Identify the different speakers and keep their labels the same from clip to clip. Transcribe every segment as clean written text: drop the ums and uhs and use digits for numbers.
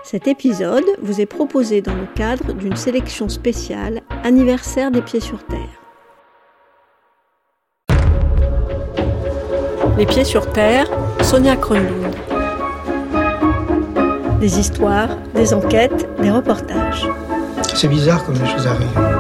Speaker 1: Cet épisode vous est proposé dans le cadre d'une sélection spéciale Anniversaire des Pieds sur Terre. Les Pieds sur Terre, Sonia Kronlund. Des histoires, des enquêtes, des reportages.
Speaker 2: C'est bizarre comme les choses arrivent.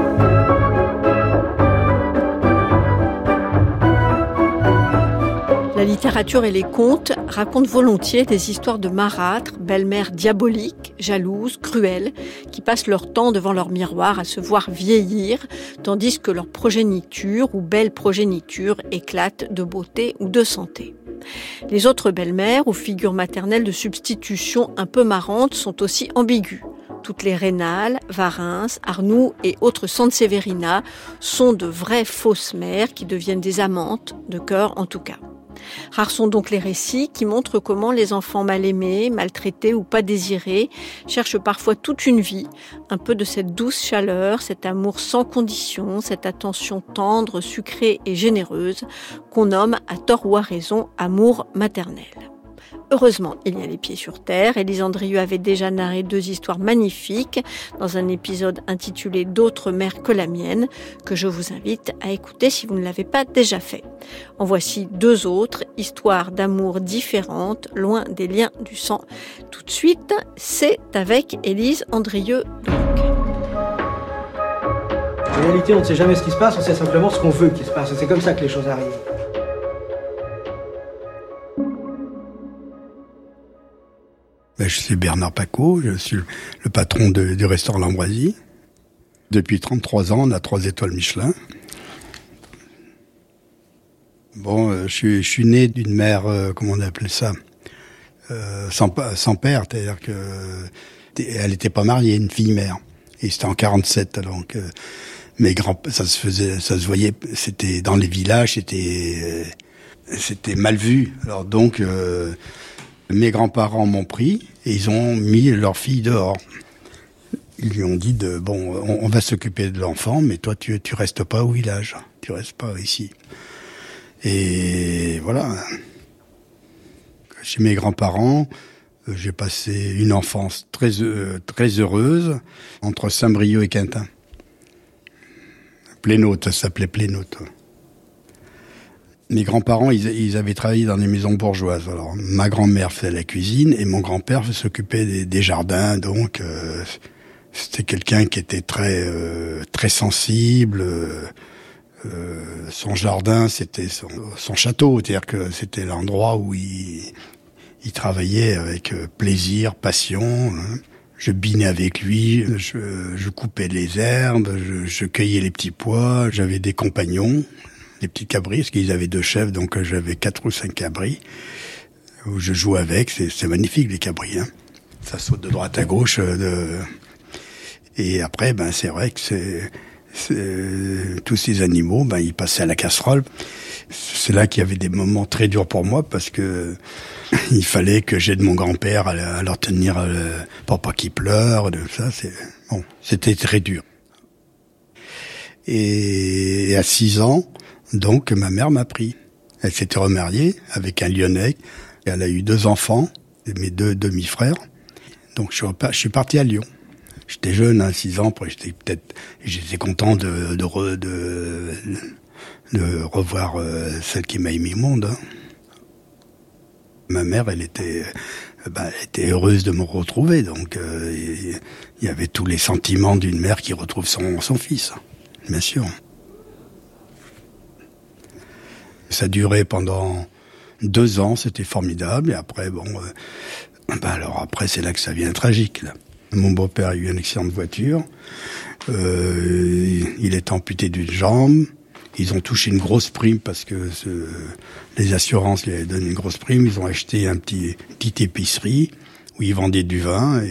Speaker 1: La littérature et les contes racontent volontiers des histoires de marâtres, belles-mères diaboliques, jalouses, cruelles, qui passent leur temps devant leur miroir à se voir vieillir, tandis que leur progéniture ou belle progéniture éclate de beauté ou de santé. Les autres belles-mères ou figures maternelles de substitution un peu marrantes sont aussi ambiguës. Toutes les Rénal, Varins, Arnoux et autres Sanseverina sont de vraies fausses mères qui deviennent des amantes, de cœur en tout cas. Rares sont donc les récits qui montrent comment les enfants mal aimés, maltraités ou pas désirés cherchent parfois toute une vie, un peu de cette douce chaleur, cet amour sans condition, cette attention tendre, sucrée et généreuse qu'on nomme à tort ou à raison amour maternel. Heureusement, il y a les Pieds sur Terre. Élise Andrieux avait déjà narré 2 histoires magnifiques dans un épisode intitulé « D'autres mères que la mienne » que je vous invite à écouter si vous ne l'avez pas déjà fait. En voici 2 autres, histoires d'amour différentes, loin des liens du sang. Tout de suite, c'est avec Élise Andrieux donc.
Speaker 2: En réalité, on ne sait jamais ce qui se passe, on sait simplement ce qu'on veut qu'il se passe. Et c'est comme ça que les choses arrivent.
Speaker 3: Je suis Bernard Pacaud, je suis le patron du restaurant L'Ambroisie. Depuis 33 ans, on a 3 étoiles Michelin. Bon, je suis né d'une mère, comment on appelle ça, sans père, c'est-à-dire que elle n'était pas mariée, une fille-mère. Et c'était en 47, donc mes grands, ça se voyait, c'était dans les villages, c'était mal vu. Alors donc, mes grands-parents m'ont pris et ils ont mis leur fille dehors. Ils lui ont dit on va s'occuper de l'enfant, mais toi tu restes pas au village, tu restes pas ici. Et voilà. Chez mes grands-parents, j'ai passé une enfance très heureuse entre Saint-Brieuc et Quintin. Plénaute, ça s'appelait Plénaute. Mes grands-parents, ils avaient travaillé dans des maisons bourgeoises. Alors, ma grand-mère faisait la cuisine et mon grand-père s'occupait des jardins. Donc, c'était quelqu'un qui était très sensible. Son jardin, c'était son château. C'est-à-dire que c'était l'endroit où il travaillait avec plaisir, passion. Je binais avec lui, je coupais les herbes, je cueillais les petits pois. J'avais des compagnons. Des petits cabris, parce qu'ils avaient 2 chefs, donc j'avais 4 ou 5 cabris, où je jouais avec, c'est magnifique les cabris, hein. Ça saute de droite à gauche, et après, c'est vrai que tous ces animaux, ils passaient à la casserole. C'est là qu'il y avait des moments très durs pour moi, parce que il fallait que j'aide mon grand-père à leur tenir, pour pas qu'il pleure, c'était très dur. Et à 6 ans, donc, ma mère m'a pris. Elle s'était remariée avec un Lyonnais. Elle a eu 2 enfants, mes 2 demi-frères. Donc, je suis parti à Lyon. J'étais jeune, 6 ans. Après, j'étais content de revoir celle qui m'a émis au monde. Hein. Ma mère, elle était heureuse de me retrouver. Donc, il y avait tous les sentiments d'une mère qui retrouve son fils, bien sûr. Ça durait pendant 2 ans, c'était formidable. Et après, après, c'est là que ça devient tragique, là. Mon beau-père a eu un accident de voiture. Il est amputé d'une jambe. Ils ont touché une grosse prime parce que les assurances lui avaient donné une grosse prime. Ils ont acheté une petite épicerie où ils vendaient du vin.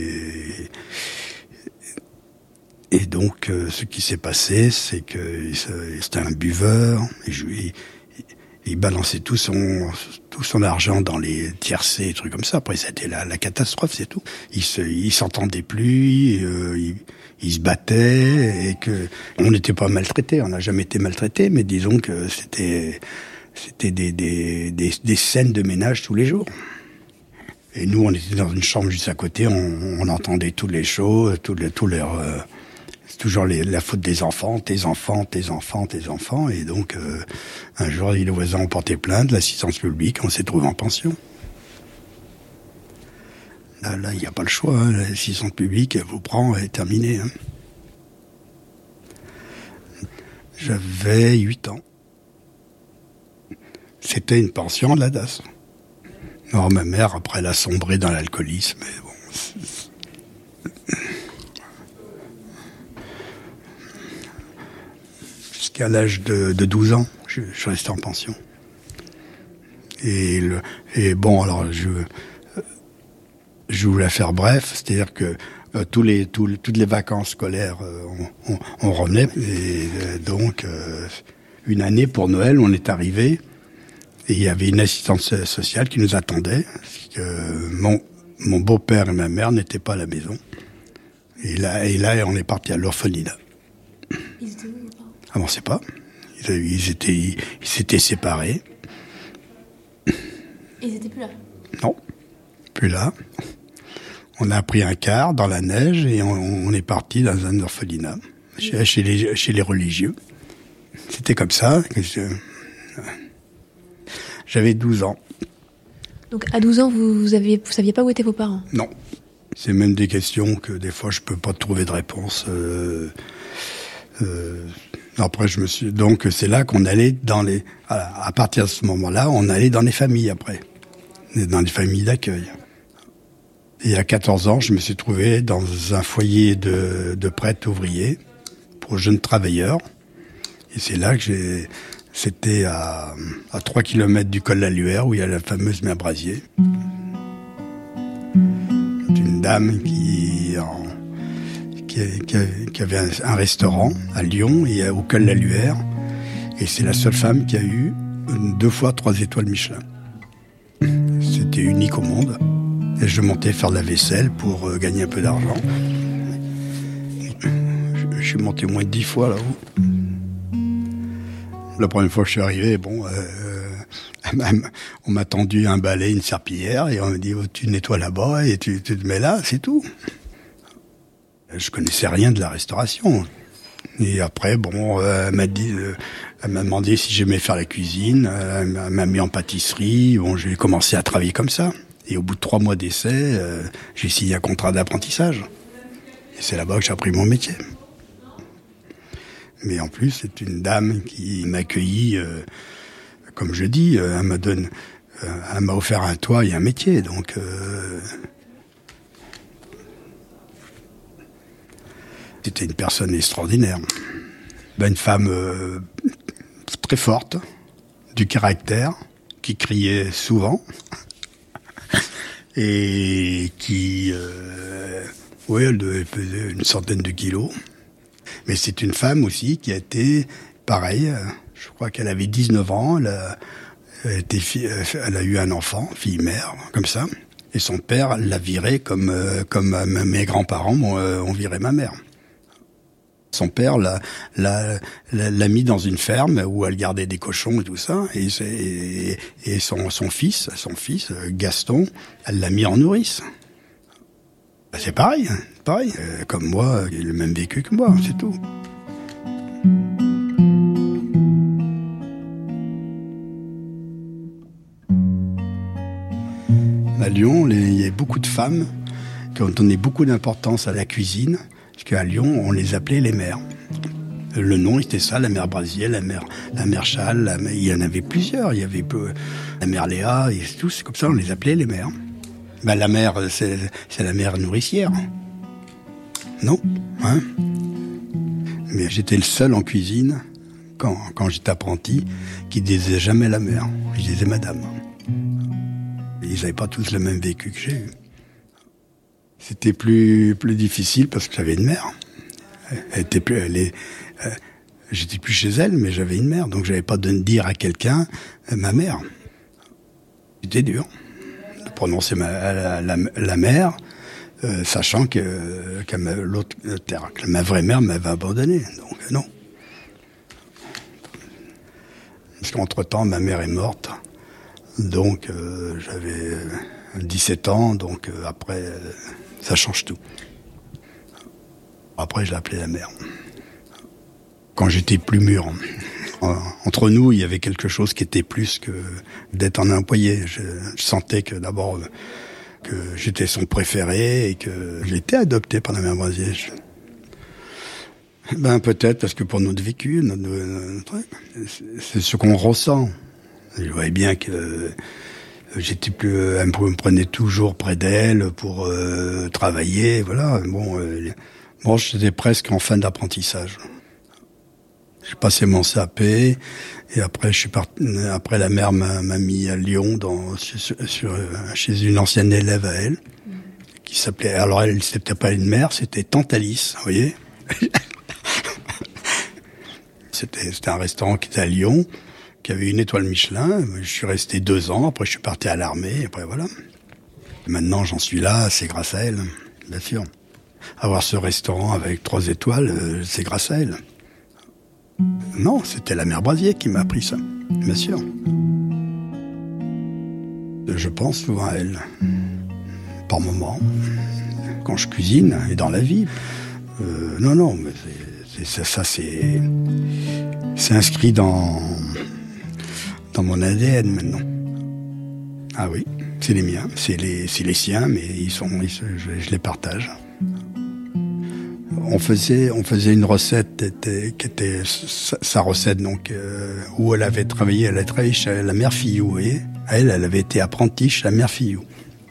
Speaker 3: Et donc, ce qui s'est passé, c'est que c'était un buveur. Il balançait tout son argent dans les tiercés, des trucs comme ça. Après, c'était la catastrophe, c'est tout. Il s'entendait plus, il se battait, et que on n'était pas maltraités. On n'a jamais été maltraités, mais disons que c'était des scènes de ménage tous les jours. Et nous, on était dans une chambre juste à côté, on entendait toutes les choses, c'est toujours la faute des enfants, tes enfants. Et donc, un jour, les voisins ont porté plainte, l'assistance publique, on s'est trouvé en pension. Là, il n'y a pas le choix, hein. L'assistance publique, elle vous prend, elle est terminée. Hein. J'avais 8 ans. C'était une pension de la DAS. Alors, ma mère, après, elle a sombré dans l'alcoolisme, mais bon. Jusqu'à l'âge de 12 ans, je suis resté en pension. Et bon, alors, je voulais faire bref, c'est-à-dire que toutes les vacances scolaires, on revenait. Et donc, une année pour Noël, on est arrivé. Et il y avait une assistante sociale qui nous attendait. Parce que mon beau-père et ma mère n'étaient pas à la maison. Et là, on est parti à l'orphelinat.
Speaker 4: Ils étaient où, vos parents ?
Speaker 3: Ah bon, on ne sait pas. Ils s'étaient séparés.
Speaker 4: Ils étaient plus là ?
Speaker 3: Non, plus là. On a pris un car dans la neige et on est parti dans un orphelinat chez les religieux. C'était comme ça. J'avais 12 ans.
Speaker 4: Donc à 12 ans, vous saviez pas où étaient vos parents ?
Speaker 3: Non. C'est même des questions que des fois je peux pas trouver de réponse. Après donc c'est là qu'on allait à partir de ce moment-là, on allait dans les familles après. Dans les familles d'accueil. Et à 14 ans, je me suis trouvé dans un foyer de prêtres ouvriers pour jeunes travailleurs. Et c'est là que c'était à 3 km du col de la Luère, où il y a la fameuse mer Brasier. C'est une dame qui avait un restaurant à Lyon et au col de la Luère. Et c'est la seule femme qui a eu 2 fois 3 étoiles Michelin. C'était unique au monde. Et je montais faire de la vaisselle pour gagner un peu d'argent. Je suis monté moins de 10 fois là-haut. La première fois que je suis arrivé, bon, on m'a tendu un balai, une serpillière, et on m'a dit, oh, tu nettoies là-bas et tu te mets là, c'est tout. Je connaissais rien de la restauration. Et après, bon, elle m'a demandé si j'aimais faire la cuisine, elle m'a mis en pâtisserie, bon, j'ai commencé à travailler comme ça. Et au bout de 3 mois d'essai, j'ai signé un contrat d'apprentissage. Et c'est là-bas que j'ai appris mon métier. Mais en plus, c'est une dame qui m'a accueilli, comme je dis, elle m'a offert un toit et un métier. Donc, c'était une personne extraordinaire. Une femme très forte, du caractère, qui criait souvent. Et qui, elle devait peser une centaine de kilos. Mais c'est une femme aussi qui a été, pareil, je crois qu'elle avait 19 ans, elle a eu un enfant, fille-mère, comme ça. Et son père l'a virée comme mes grands-parents ont viré ma mère. Son père l'a mis dans une ferme où elle gardait des cochons et tout ça. Et son fils, Gaston, elle l'a mis en nourrice. C'est pareil. Comme moi, il a le même vécu que moi, c'est tout. À Lyon, il y a beaucoup de femmes qui ont donné beaucoup d'importance à la cuisine. Parce qu'à Lyon, on les appelait les mères. Le nom, c'était ça, la mère Brasier, la mère Châle, il y en avait plusieurs. Il y avait la mère Léa, et tout, c'est comme ça, on les appelait les mères. La mère, c'est la mère nourricière. Non, hein? Mais j'étais le seul en cuisine, quand j'étais apprenti, qui disait jamais la mère. Je disais madame. Ils n'avaient pas tous le même vécu que j'ai eu. C'était plus difficile parce que j'avais une mère. J'étais plus chez elle, mais j'avais une mère, donc j'avais pas de dire à quelqu'un ma mère. C'était dur de prononcer la mère, sachant que ma vraie mère m'avait abandonné. Donc non. Parce qu'entre-temps, ma mère est morte, donc j'avais 17 ans, donc après, ça change tout. Après, je l'appelais la mère. Quand j'étais plus mûr, entre nous, il y avait quelque chose qui était plus que d'être un employé. Je sentais que d'abord que j'étais son préféré et que j'étais adopté par la mère Brasier. Peut-être parce que pour notre vécu, c'est ce qu'on ressent. Je voyais bien que j'étais plus, elle me prenait toujours près d'elle pour travailler, voilà. Bon, j'étais presque en fin d'apprentissage. J'ai passé mon CAP et après je suis parti. Après la mère m'a mis à Lyon chez une ancienne élève à elle qui s'appelait. Alors elle, c'était pas une mère, c'était Tante Alice, vous voyez. C'était un restaurant qui était à Lyon, qui avait une étoile Michelin. Je suis resté 2 ans. Après je suis parti à l'armée. Après voilà. Maintenant j'en suis là, c'est grâce à elle, bien sûr. Avoir ce restaurant avec 3 étoiles, c'est grâce à elle. Non, c'était la mère Brasier qui m'a appris ça, bien sûr. Je pense souvent à elle, par moments, quand je cuisine et dans la vie. Non, mais c'est inscrit dans mon ADN maintenant. Ah oui, c'est les miens, c'est les siens, mais je les partage. On faisait une recette qui était sa recette, donc où elle a travaillé chez la mère Fillou, vous voyez. Elle avait été apprentie chez la mère Fillou.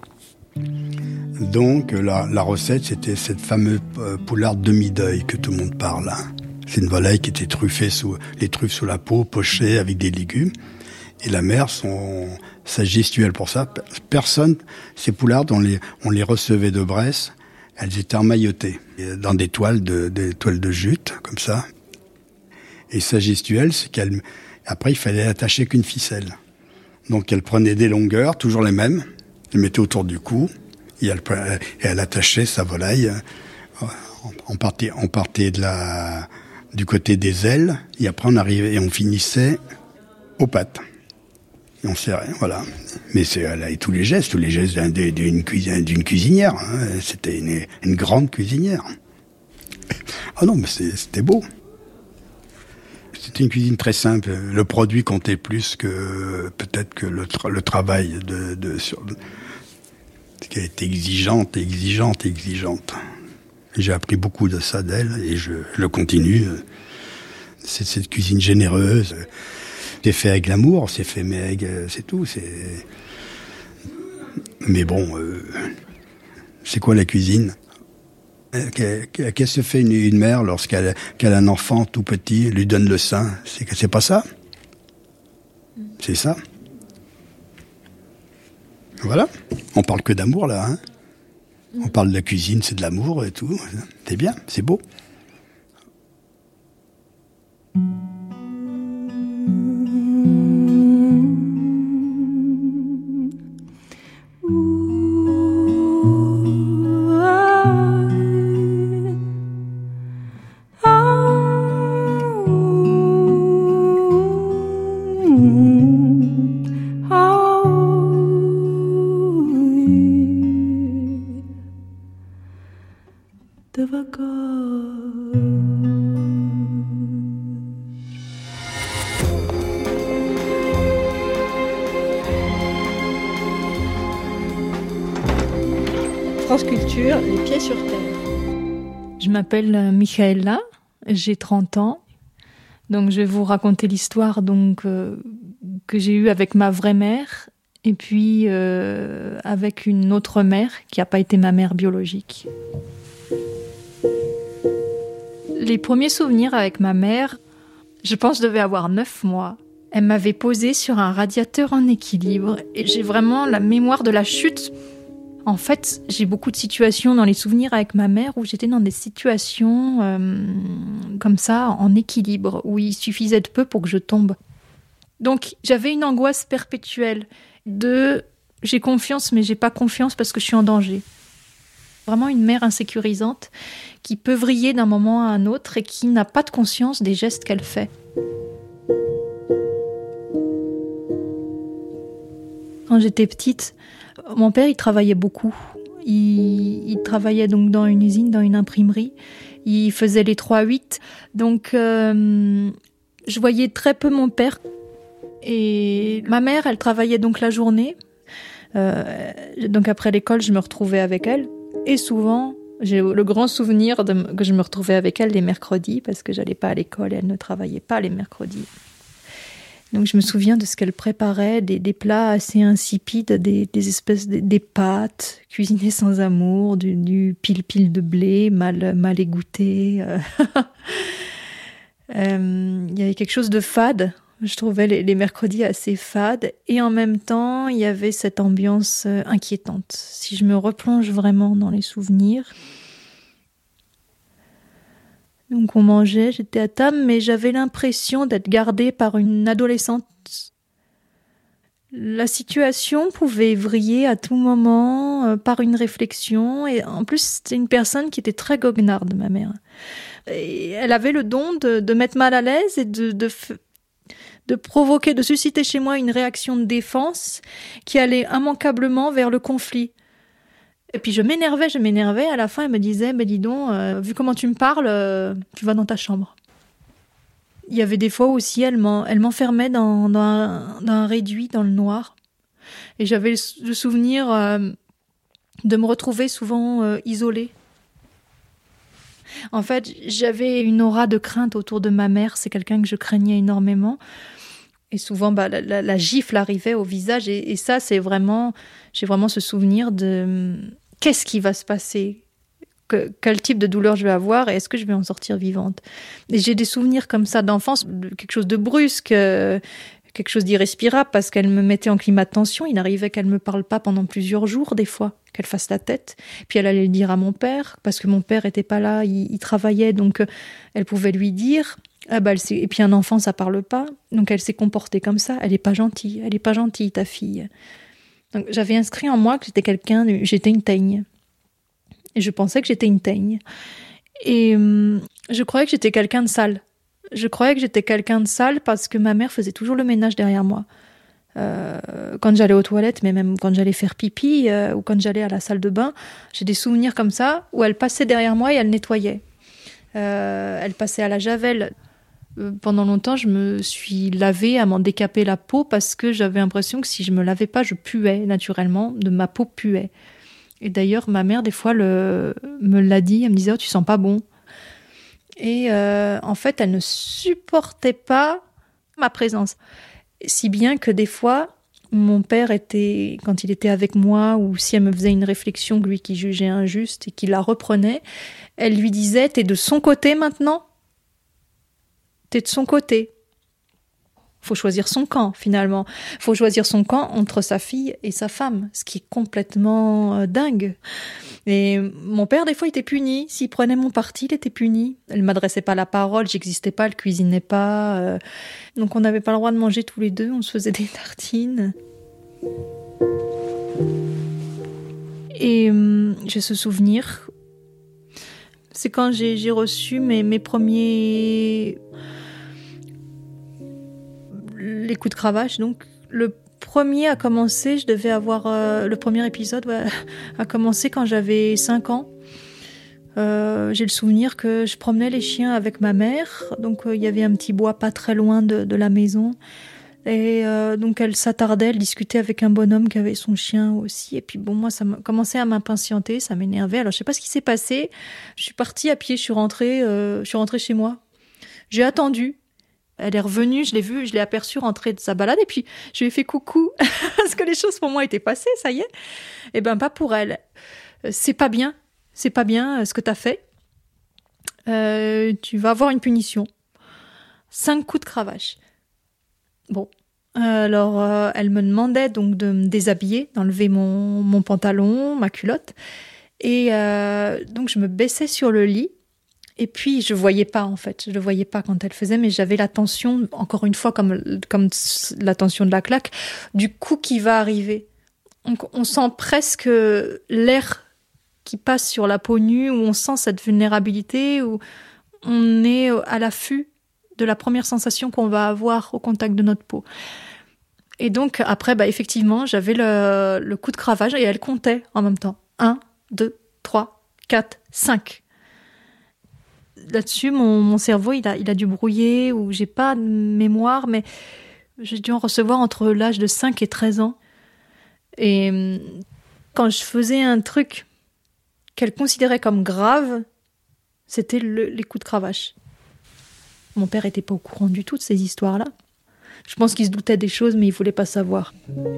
Speaker 3: Donc la recette, c'était cette fameuse poularde demi-deuil que tout le monde parle. Hein. C'est une volaille qui était truffée les truffes sous la peau, pochée avec des légumes. Et la mère, sa gestuelle pour ça, personne, ces poulardes, on les recevait de Bresse. Elles étaient emmaillotées dans des toiles de jute, comme ça. Et sa gestuelle, c'est après, il fallait attacher qu'une ficelle. Donc, elle prenait des longueurs, toujours les mêmes, elle mettait autour du cou, et elle attachait sa volaille. On partait du côté des ailes, et après, on arrivait, et on finissait aux pattes. Et on serrait, voilà. Mais elle avait tous les gestes d'une cuisinière. Hein. C'était une grande cuisinière. Ah non, mais c'était beau. C'était une cuisine très simple. Le produit comptait plus que peut-être que le travail qui a été exigeante. J'ai appris beaucoup de ça d'elle et je le continue. C'est cette cuisine généreuse. C'est fait avec l'amour, c'est fait c'est tout. Mais bon, c'est quoi la cuisine ? Qu'est-ce que se fait une mère lorsqu'elle a un enfant tout petit, elle lui donne le sein ? C'est pas ça ? C'est ça ? Voilà. On parle que d'amour là. Hein ? On parle de la cuisine, c'est de l'amour et tout. C'est bien, c'est beau.
Speaker 1: France Culture, les pieds sur terre.
Speaker 5: Je m'appelle Michaela, j'ai 30 ans. Donc je vais vous raconter l'histoire que j'ai eue avec ma vraie mère et puis avec une autre mère qui n'a pas été ma mère biologique. Les premiers souvenirs avec ma mère, je pense que je devais avoir 9 mois. Elle m'avait posée sur un radiateur en équilibre et j'ai vraiment la mémoire de la chute. En fait, j'ai beaucoup de situations dans les souvenirs avec ma mère où j'étais dans des situations comme ça, en équilibre, où il suffisait de peu pour que je tombe. Donc, j'avais une angoisse perpétuelle de « j'ai confiance, mais j'ai pas confiance parce que je suis en danger ». Vraiment une mère insécurisante qui peut vriller d'un moment à un autre et qui n'a pas de conscience des gestes qu'elle fait. Quand j'étais petite, Mon père, il travaillait beaucoup. Il travaillait donc dans une usine, dans une imprimerie. Il faisait les 3-8. Donc, je voyais très peu mon père. Et ma mère, elle travaillait donc la journée. Donc après l'école, je me retrouvais avec elle. Et souvent, j'ai le grand souvenir que je me retrouvais avec elle les mercredis, parce que j'allais pas à l'école et elle ne travaillait pas les mercredis. Donc je me souviens de ce qu'elle préparait, des plats assez insipides, des espèces des pâtes cuisinées sans amour, du pile-pile de blé mal égoutté. Il y avait quelque chose de fade. Je trouvais les mercredis assez fades. Et en même temps, il y avait cette ambiance inquiétante. Si je me replonge vraiment dans les souvenirs. Donc on mangeait, j'étais à table, mais j'avais l'impression d'être gardée par une adolescente. La situation pouvait vriller à tout moment par une réflexion. Et en plus, c'était une personne qui était très goguenarde, ma mère. Et elle avait le don de mettre mal à l'aise et de provoquer, de susciter chez moi une réaction de défense qui allait immanquablement vers le conflit. Et puis je m'énervais. À la fin, elle me disait, dis donc, vu comment tu me parles, tu vas dans ta chambre. Il y avait des fois aussi, elle m'enfermait dans un réduit, dans le noir. Et j'avais le souvenir de me retrouver souvent isolée. En fait, j'avais une aura de crainte autour de ma mère. C'est quelqu'un que je craignais énormément. Et souvent, la gifle arrivait au visage. Et ça, j'ai vraiment ce souvenir de qu'est-ce qui va se passer, quel type de douleur je vais avoir et est-ce que je vais en sortir vivante. Et j'ai des souvenirs comme ça d'enfance, quelque chose de brusque, quelque chose d'irrespirable parce qu'elle me mettait en climat de tension. Il arrivait qu'elle ne me parle pas pendant plusieurs jours, des fois, qu'elle fasse la tête. Puis elle allait le dire à mon père, parce que mon père n'était pas là, il travaillait, donc elle pouvait lui dire. Et puis un enfant, ça parle pas. Donc elle s'est comportée comme ça. Elle est pas gentille, ta fille. Donc j'avais inscrit en moi que j'étais une teigne. Et je pensais que j'étais une teigne. Et je croyais que j'étais quelqu'un de sale. Parce que ma mère faisait toujours le ménage derrière moi. Quand j'allais aux toilettes, mais même quand j'allais faire pipi ou quand j'allais à la salle de bain, j'ai des souvenirs comme ça où elle passait derrière moi et elle nettoyait. Elle passait à la javel. Pendant longtemps, je me suis lavée à m'en décaper la peau parce que j'avais l'impression que si je me lavais pas, je puais naturellement, ma peau puait. Et d'ailleurs, ma mère, des fois, me l'a dit, elle me disait « Oh, tu sens pas bon ». Et en fait, elle ne supportait pas ma présence. Si bien que des fois, mon père quand il était avec moi, ou si elle me faisait une réflexion, lui qui jugeait injuste et qui la reprenait, elle lui disait « T'es de son côté maintenant ? T'es de son côté ». Faut choisir son camp, finalement. Faut choisir son camp entre sa fille et sa femme, ce qui est complètement dingue. Et mon père, des fois, il était puni. S'il prenait mon parti, il était puni. Elle m'adressait pas la parole, j'existais pas, elle cuisinait pas. Donc on n'avait pas le droit de manger tous les deux, on se faisait des tartines. Et j'ai ce souvenir. C'est quand j'ai reçu mes premiers... les coups de cravache, donc le premier a commencé, je devais avoir le premier épisode a commencé quand j'avais 5 ans. J'ai le souvenir que je promenais les chiens avec ma mère, donc il y avait un petit bois pas très loin de la maison, et donc elle s'attardait, elle discutait avec un bonhomme qui avait son chien aussi, et puis bon, moi ça commençait à m'impatienter, ça m'énervait. Alors je sais pas ce qui s'est passé, je suis partie à pied, je suis rentrée chez moi, j'ai attendu. Elle est revenue, je l'ai vue, je l'ai aperçue rentrer de sa balade et puis je lui ai fait coucou parce que les choses pour moi étaient passées, ça y est. Eh ben pas pour elle. C'est pas bien ce que t'as fait. Tu vas avoir une punition. 5 coups de cravache. Bon, alors elle me demandait donc de me déshabiller, d'enlever mon pantalon, ma culotte, et donc je me baissais sur le lit. Et puis, je voyais pas, en fait. Je le voyais pas quand elle faisait, mais j'avais la tension, encore une fois, comme la tension de la claque, du coup qui va arriver. Donc, on sent presque l'air qui passe sur la peau nue, où on sent cette vulnérabilité, où on est à l'affût de la première sensation qu'on va avoir au contact de notre peau. Et donc, après, effectivement, j'avais le coup de cravache et elle comptait en même temps. 1, 2, 3, 4, 5. Là-dessus, mon cerveau, il a dû brouiller, ou j'ai pas de mémoire, mais j'ai dû en recevoir entre l'âge de 5 et 13 ans. Et quand je faisais un truc qu'elle considérait comme grave, c'était les coups de cravache. Mon père était pas au courant du tout de ces histoires-là. Je pense qu'il se doutait des choses, mais il voulait pas savoir.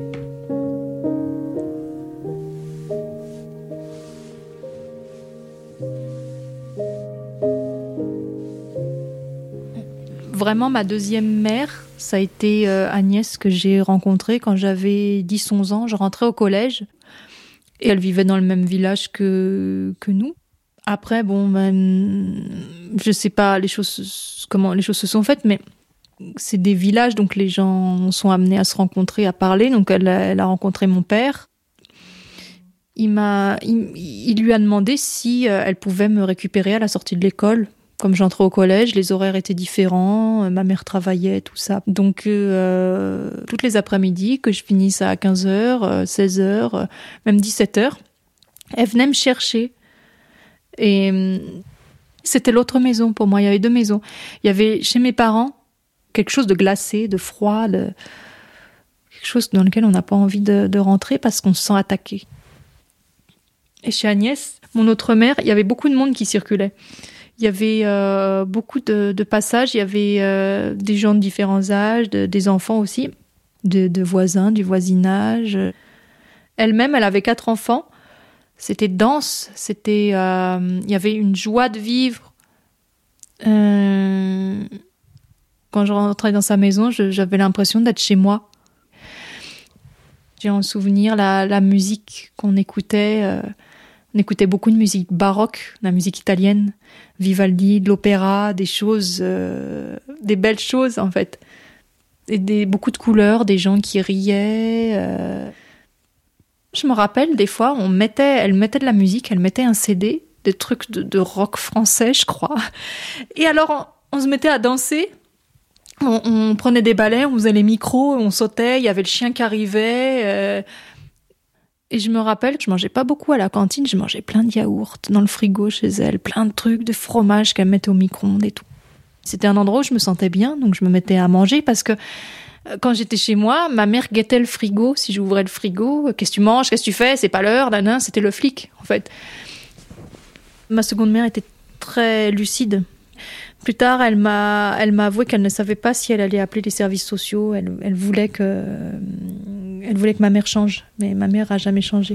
Speaker 5: Vraiment, ma deuxième mère, ça a été Agnès, que j'ai rencontrée quand j'avais 10-11 ans. Je rentrais au collège et elle vivait dans le même village que nous. Après, je sais pas comment les choses se sont faites, mais c'est des villages, donc les gens sont amenés à se rencontrer, à parler. Donc elle a rencontré mon père. Il lui a demandé si elle pouvait me récupérer à la sortie de l'école. Comme j'entrais au collège, les horaires étaient différents, ma mère travaillait, tout ça. Donc toutes les après-midi, que je finisse à 15h, 16h, même 17h, elle venait me chercher. Et c'était l'autre maison pour moi. Il y avait 2 maisons. Il y avait chez mes parents quelque chose de glacé, de froid, quelque chose dans lequel on n'a pas envie de rentrer parce qu'on se sent attaqué. Et chez Agnès, mon autre mère, il y avait beaucoup de monde qui circulait. Il y avait beaucoup de passages. Il y avait des gens de différents âges, des enfants aussi, de voisins, du voisinage. Elle-même, elle avait 4 enfants. C'était dense, il y avait une joie de vivre. Quand je rentrais dans sa maison, j'avais l'impression d'être chez moi. J'ai en souvenir la musique qu'on écoutait. On écoutait beaucoup de musique baroque, la musique italienne, Vivaldi, de l'opéra, des choses, des belles choses en fait. Et beaucoup de couleurs, des gens qui riaient. Je me rappelle, des fois, elle mettait de la musique, elle mettait un CD, des trucs de rock français, je crois. Et alors, on se mettait à danser. On prenait des balais, on faisait les micros, on sautait, il y avait le chien qui arrivait. Et je me rappelle que je mangeais pas beaucoup à la cantine, je mangeais plein de yaourts dans le frigo chez elle, plein de trucs, de fromage qu'elle mettait au micro-ondes et tout. C'était un endroit où je me sentais bien, donc je me mettais à manger parce que quand j'étais chez moi, ma mère guettait le frigo. Si j'ouvrais le frigo, qu'est-ce que tu manges, qu'est-ce que tu fais, c'est pas l'heure, nanan, c'était le flic, en fait. Ma seconde mère était très lucide. Plus tard, elle m'a avoué qu'elle ne savait pas si elle allait appeler les services sociaux. Elle voulait que ma mère change, mais ma mère a jamais changé.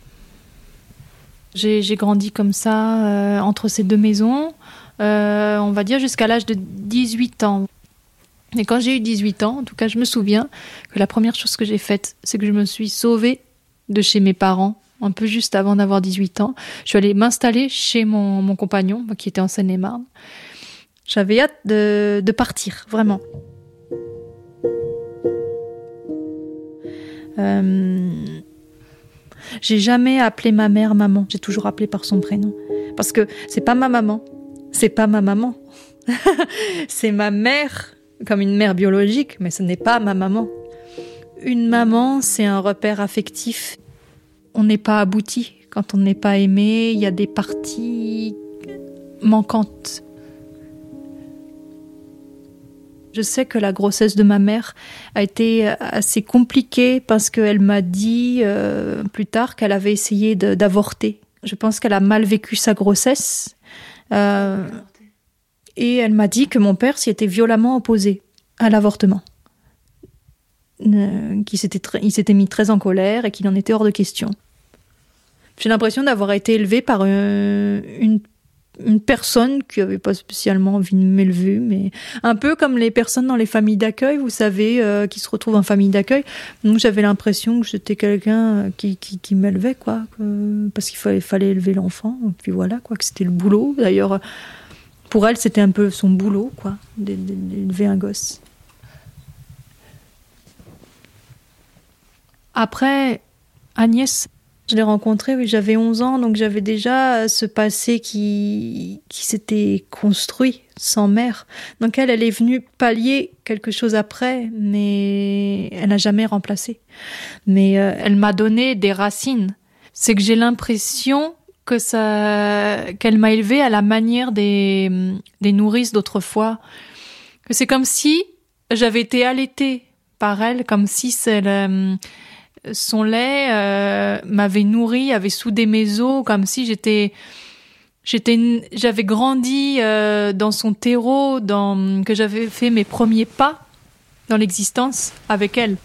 Speaker 5: J'ai grandi comme ça, entre ces 2 maisons, on va dire jusqu'à l'âge de 18 ans. Et quand j'ai eu 18 ans, en tout cas, je me souviens que la première chose que j'ai faite, c'est que je me suis sauvée de chez mes parents, un peu juste avant d'avoir 18 ans. Je suis allée m'installer chez mon compagnon, qui était en Seine-et-Marne. J'avais hâte de partir, vraiment. J'ai jamais appelé ma mère maman. J'ai toujours appelé par son prénom. Parce que c'est pas ma maman. C'est pas ma maman. C'est ma mère, comme une mère biologique, mais ce n'est pas ma maman. Une maman, c'est un repère affectif. On n'est pas abouti. Quand on n'est pas aimé, il y a des parties manquantes. Je sais que la grossesse de ma mère a été assez compliquée parce qu'elle m'a dit plus tard qu'elle avait essayé d'avorter. Je pense qu'elle a mal vécu sa grossesse. Et elle m'a dit que mon père s'y était violemment opposé à l'avortement. Il s'était mis très en colère et qu'il en était hors de question. J'ai l'impression d'avoir été élevée par une personne qui n'avait pas spécialement envie de m'élever, mais un peu comme les personnes dans les familles d'accueil, vous savez, qui se retrouvent en famille d'accueil. Donc j'avais l'impression que j'étais quelqu'un qui m'élevait, quoi, parce qu'il fallait élever l'enfant, et puis voilà, quoi, que c'était le boulot. D'ailleurs, pour elle, c'était un peu son boulot, quoi, d'élever un gosse. Après, Agnès, Je l'ai rencontrée, oui, j'avais 11 ans, donc j'avais déjà ce passé qui s'était construit sans mère. Donc elle est venue pallier quelque chose après, mais elle n'a jamais remplacé. Mais elle m'a donné des racines. C'est que j'ai l'impression qu'elle m'a élevée à la manière des nourrices d'autrefois. Que c'est comme si j'avais été allaitée par elle, comme si son lait m'avait nourrie, avait soudé mes os, comme si j'avais grandi dans son terreau, que j'avais fait mes premiers pas dans l'existence avec elle.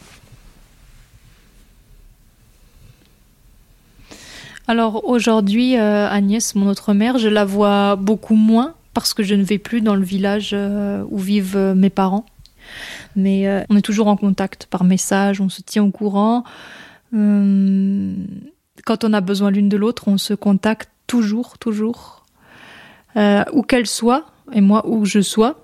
Speaker 5: Alors aujourd'hui, Agnès, mon autre mère, je la vois beaucoup moins parce que je ne vais plus dans le village où vivent mes parents. Mais on est toujours en contact par message, on se tient au courant. Quand on a besoin l'une de l'autre, on se contacte toujours. Où qu'elle soit, et moi où je sois.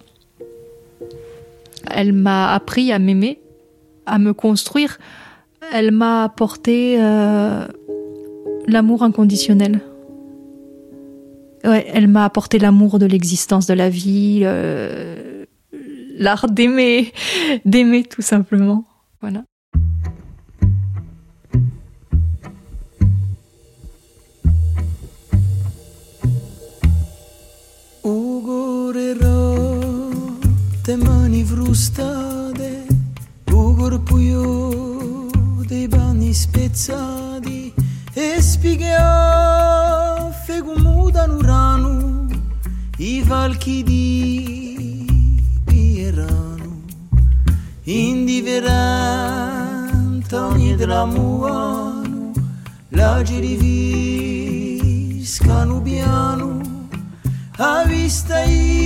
Speaker 5: Elle m'a appris à m'aimer, à me construire. Elle m'a apporté l'amour inconditionnel. Ouais, elle m'a apporté l'amour de l'existence, de la vie, l'art d'aimer tout simplement. Voilà.
Speaker 6: Te mani frustate, un corpuio dei panni spezzati e spighe affe comudano rano, i falchi di Pierano, indifferente ogni tramuano, la giriviscano piano, a vista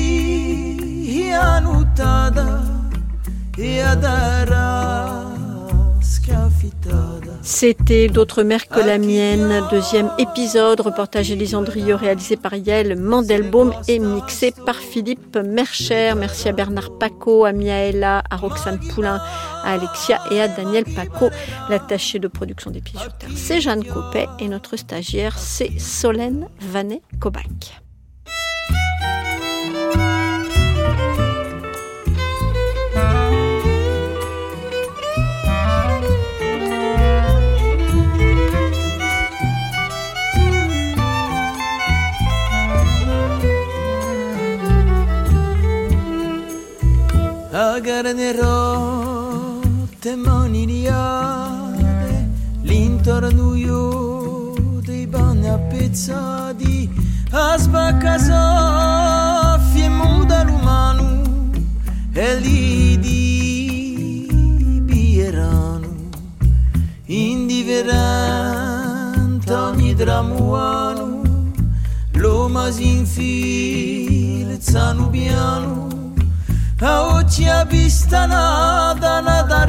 Speaker 1: C'était D'autres mères que la mienne, deuxième épisode, reportage Élise Andrieux réalisé par Yael Mandelbaum et mixé par Philippe Mercher. Merci à Bernard Paco, à Miaela, à Roxane Poulain, à Alexia et à Daniel Paco. L'attaché de production des Pieds sur Terre, c'est Jeanne Copet et notre stagiaire, c'est Solène Vanet-Kobac.
Speaker 6: A carne rotte, mani liate, l'intorno dei panni appezzati, a spacca soffie e muta l'umano, e lì di Pierano, indifferente ogni tramuano, l'uomo si infila piano. A oggi ha vista nata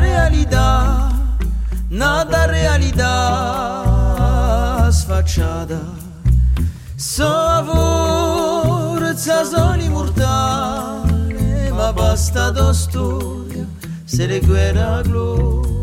Speaker 6: realtà sfacciata. So forza sono immortale, ma basta da storia se le guerra gloria.